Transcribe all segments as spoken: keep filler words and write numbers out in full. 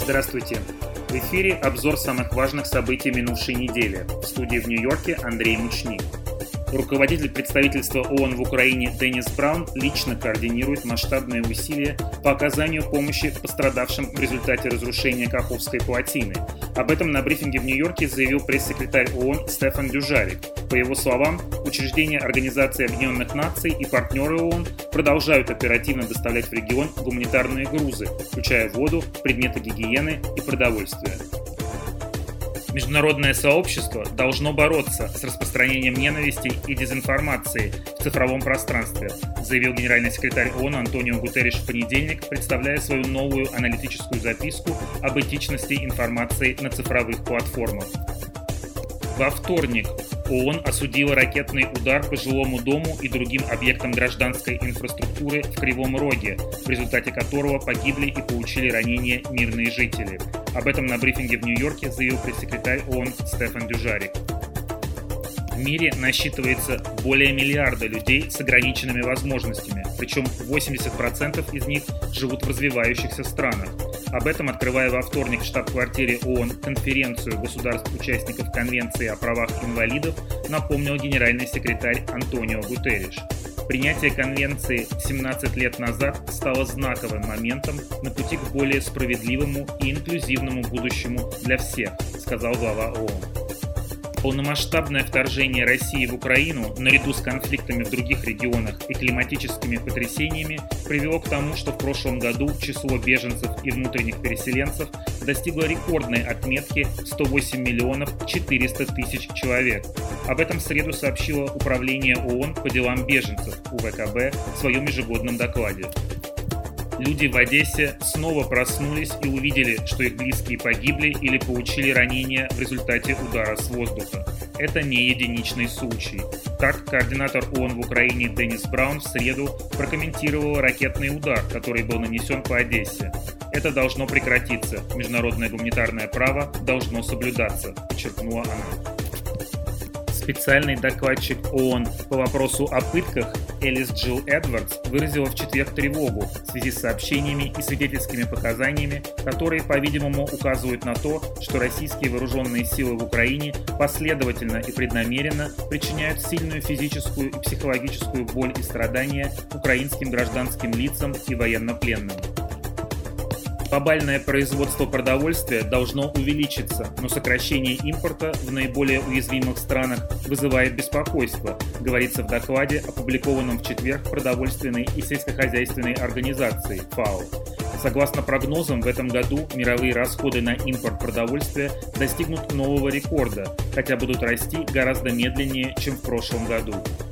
Здравствуйте! В эфире обзор самых важных событий минувшей недели. В студии в Нью-Йорке Андрей Мучник. Руководитель представительства ООН в Украине Деннис Браун лично координирует масштабные усилия по оказанию помощи пострадавшим в результате разрушения Каховской плотины. Об этом на брифинге в Нью-Йорке заявил пресс-секретарь ООН Стефан Дюжарик. По его словам, учреждения Организации Объединенных Наций и партнеры ООН продолжают оперативно доставлять в регион гуманитарные грузы, включая воду, предметы гигиены и продовольствие. Международное сообщество должно бороться с распространением ненависти и дезинформации в цифровом пространстве, заявил генеральный секретарь ООН Антонио Гутерриш в понедельник, представляя свою новую аналитическую записку об этичности информации на цифровых платформах. Во вторник ООН осудила ракетный удар по жилому дому и другим объектам гражданской инфраструктуры в Кривом Роге, в результате которого погибли и получили ранения мирные жители. Об этом на брифинге в Нью-Йорке заявил пресс-секретарь ООН Стефан Дюжарик. В мире насчитывается более миллиарда людей с ограниченными возможностями, причем восемьдесят процентов из них живут в развивающихся странах. Об этом, открывая во вторник в штаб-квартире ООН конференцию государств-участников Конвенции о правах инвалидов, напомнил генеральный секретарь Антонио Гутерриш. Принятие конвенции семнадцать лет назад стало знаковым моментом на пути к более справедливому и инклюзивному будущему для всех, сказал глава ООН. Полномасштабное вторжение России в Украину, наряду с конфликтами в других регионах и климатическими потрясениями, привело к тому, что в прошлом году число беженцев и внутренних переселенцев достигло рекордной отметки сто восемь миллионов четыреста тысяч человек. Об этом в среду сообщило Управление ООН по делам беженцев У В К Б в своем ежегодном докладе. Люди в Одессе снова проснулись и увидели, что их близкие погибли или получили ранения в результате удара с воздуха. Это не единичный случай. Так, координатор ООН в Украине Деннис Браун в среду прокомментировал ракетный удар, который был нанесен по Одессе. Это должно прекратиться. Международное гуманитарное право должно соблюдаться, подчеркнула она. Специальный докладчик ООН по вопросу о пытках Элис Джилл Эдвардс выразила в четверг тревогу в связи с сообщениями и свидетельскими показаниями, которые, по-видимому, указывают на то, что российские вооруженные силы в Украине последовательно и преднамеренно причиняют сильную физическую и психологическую боль и страдания украинским гражданским лицам и военнопленным. Глобальное производство продовольствия должно увеличиться, но сокращение импорта в наиболее уязвимых странах вызывает беспокойство, говорится в докладе, опубликованном в четверг продовольственной и сельскохозяйственной организацией ФАО. Согласно прогнозам, в этом году мировые расходы на импорт продовольствия достигнут нового рекорда, хотя будут расти гораздо медленнее, чем в прошлом году.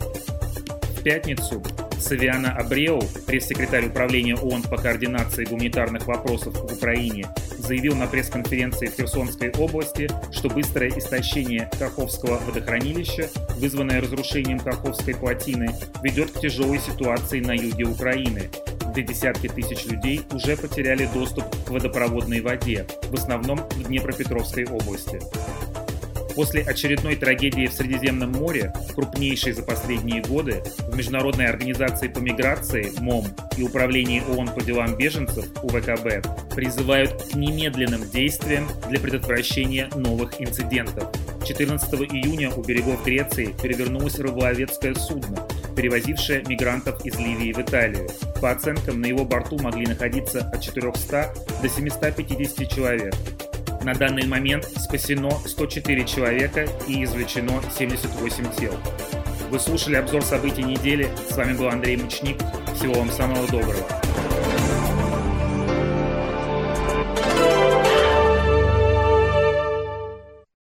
В пятницу Савиано Абреу, пресс-секретарь Управления ООН по координации гуманитарных вопросов в Украине, заявил на пресс-конференции в Херсонской области, что быстрое истощение Каховского водохранилища, вызванное разрушением Каховской плотины, ведет к тяжелой ситуации на юге Украины, где десятки тысяч людей уже потеряли доступ к водопроводной воде, в основном в Днепропетровской области. После очередной трагедии в Средиземном море, крупнейшей за последние годы, в Международной организации по миграции МОМ и Управлении ООН по делам беженцев У В К Б призывают к немедленным действиям для предотвращения новых инцидентов. четырнадцатого июня у берегов Греции перевернулось рыболовецкое судно, перевозившее мигрантов из Ливии в Италию. По оценкам, на его борту могли находиться от четырёхсот до семисот пятидесяти человек. На данный момент спасено сто четыре человека и извлечено семьдесят восемь тел. Вы слушали обзор событий недели. С вами был Андрей Мучник. Всего вам самого доброго.